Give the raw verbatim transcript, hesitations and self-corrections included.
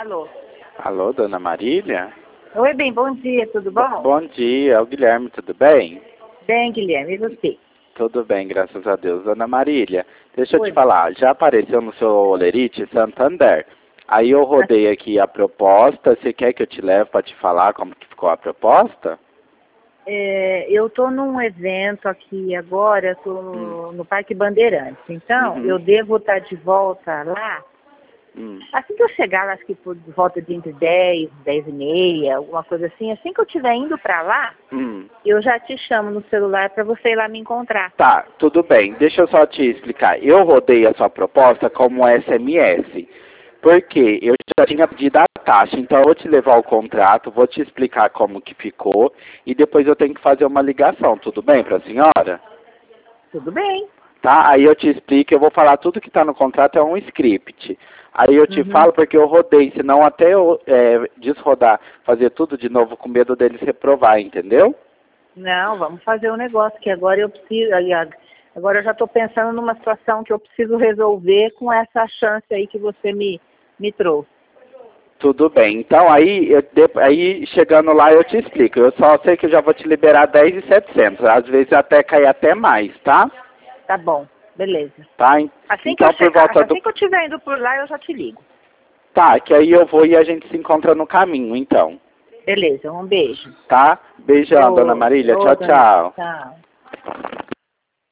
Alô? Alô, dona Marília? Oi, bem, bom dia, tudo bom? Bom dia, é o Guilherme, tudo bem? Bem, Guilherme, e você? Tudo bem, graças a Deus. Dona Marília, deixa eu Oi. te falar, já apareceu no seu Olerite Santander. Aí eu rodei aqui a proposta, você quer que eu te leve para te falar como que ficou a proposta? É, eu estou num evento aqui agora, estou Hum. no Parque Bandeirantes, então Uhum. eu devo estar de volta lá. Hum. Assim que eu chegar lá, acho que por volta de entre dez, dez e meia, alguma coisa assim, assim que eu estiver indo para lá, Hum. eu já te chamo no celular para você ir lá me encontrar. Tá, tudo bem. Deixa eu só te explicar. Eu rodei a sua proposta como S M S, porque eu já tinha pedido a taxa, então eu vou te levar o contrato, vou te explicar como que ficou e depois eu tenho que fazer uma ligação, tudo bem para a senhora? Tudo bem. Tá? Aí eu te explico, eu vou falar tudo que está no contrato é um script. Aí eu te Uhum. falo porque eu rodei, senão até eu é, desrodar, fazer tudo de novo com medo deles reprovar, entendeu? Não, vamos fazer um negócio que agora eu preciso, aí, a- agora eu já estou pensando numa situação que eu preciso resolver com essa chance aí que você me, me trouxe. Tudo bem. Então aí, eu, de- aí chegando lá eu te explico. Eu só sei que eu já vou te liberar dez e setecentos. Às vezes até cair até mais, tá? Tá bom, beleza. Tá? En- Assim que eu Então por chegar, volta do... assim que eu estiver indo por lá, eu já te ligo. Tá, que aí eu vou e a gente se encontra no caminho, então. Beleza, um beijo. Tá? Beijão, dona Ô, Marília. ô, Tchau, dona, tchau. tchau.